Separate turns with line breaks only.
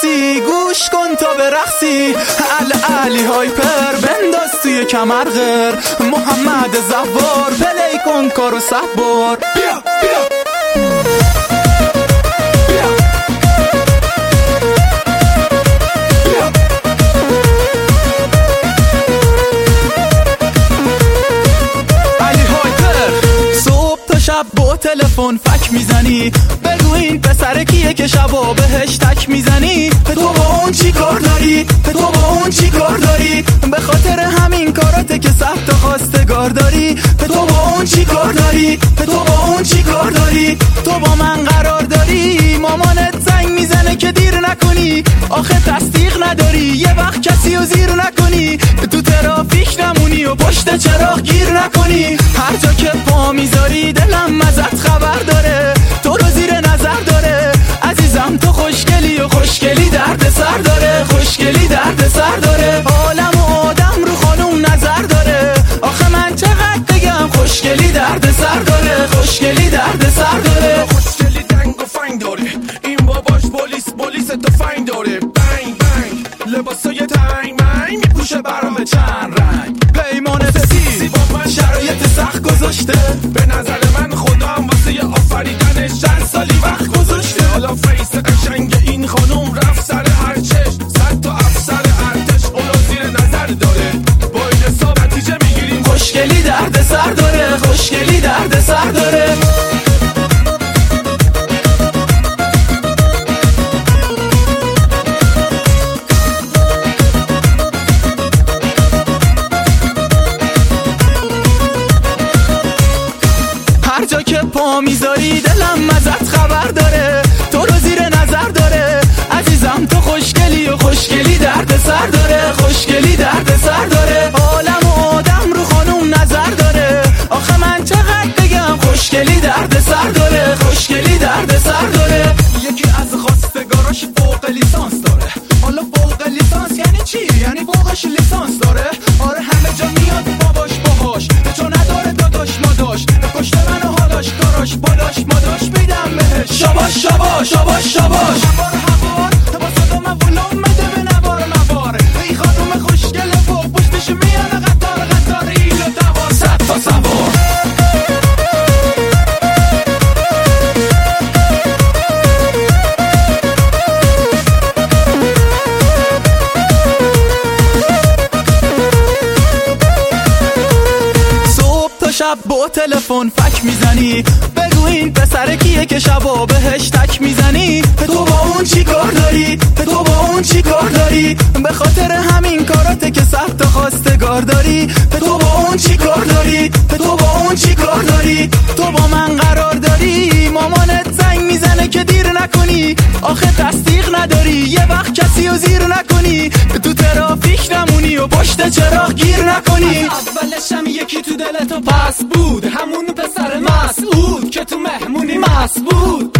هستی گوش کن تا برقصی، علی هایپر بنداز توی کمر غر، محمد زوار پلی کن کارو صبر. بیا شب با تلفن فک میزنی، بگو این پسر کیه که شبا بهش تک میزنی. تو با اون چی کار داری؟ تو با اون چی کار داری؟ به خاطر همین کاراته که سخت خواستگار داری. تو با اون چی کار داری؟ تو با اون چی کار داری؟ تو با من قرار داری، مامانت زنگ میزنه که دیر نکنی، آخه تصدیق نداری یه وقت کسی رو زیر نکنی، تو ترافیک نمونی و پشت چراغ گیر نکنی. هر جا که پا میذاری دلم ازت خبر داره، تو رو زیر نظر داره عزیزم، تو خوشگلی و خوشگلی درد سر داره، خوشگلی درد سر داره. عالم و آدم رو خانوم نظر داره، آخه من چقدر بگم خوشگلی درد سر داره، خوشگلی درد سر داره.
خوشگلی دنگ و فنگ داره، این باباش پلیس تو فنگ داره. بنگ بنگ لباسای تنگ منگ میپوشه برام چند رنگ،
پیمان سسی
با من
شرایط سخت گذاشته،
به نظر من خدا هم واسه آفریدنش چند سالی وقت گذاشته. حالا فیس قشنگ این خانوم رفت سر هر چشم، 100 تا افسر ارتش اونو زیر نظر داره، با این حساب نتیجه میگیریم
خوشگلی درد سر داره، خوشگلی درد سر داره. هر جا که پا میذاری دلم ازت خبر داره، تو رو زیر نظر داره عزیزم، تو خوشگلی و خوشگلی درد سر داره، خوشگلی درد سر داره. عالم و آدم رو خانوم نظر داره، آخه من چقدر بگم خوشگلی درد سر داره، خوشگلی درد سر داره. یکی از خواستگاراش فوق لیسانس داره، حالا فوق لیسانس یعنی چی؟ یعنی فوقش لیسانس داره. آره همه جا میاد باباش باهاش، تو نداره داداش ماداش، کشته منو حالاش کاراش باداش ماداش میدم بهش. شاباش شاباش شاباش شاباش هوار با صدا مولوم مده به نوار موار، ای خانوم خوشگل و پشتش میانه قطار ایل و دوار، 100 تا سوار. شب با تلفن فک میزنی، بگو این پسر کیه که شبا بهش تک میزنی. تو با اون چی کار داری؟ تو با اون چی کار داری؟ به خاطر همین کاراته که سخت خواستگار داری. تو با اون چی کار داری؟ تو با اون چی کار داری؟ تو با من قرار داری، مامانت زنگ میزنه که دیر نکنی، آخه تصدیق نداری یه وقت کسی رو زیر نکنی، تو ترافیک نمونی و پشت چراغ گیر نکنی.
اولش هم یکی تو دلتو پس بود، همون پسر مسعود که تو مهمونی مست بود.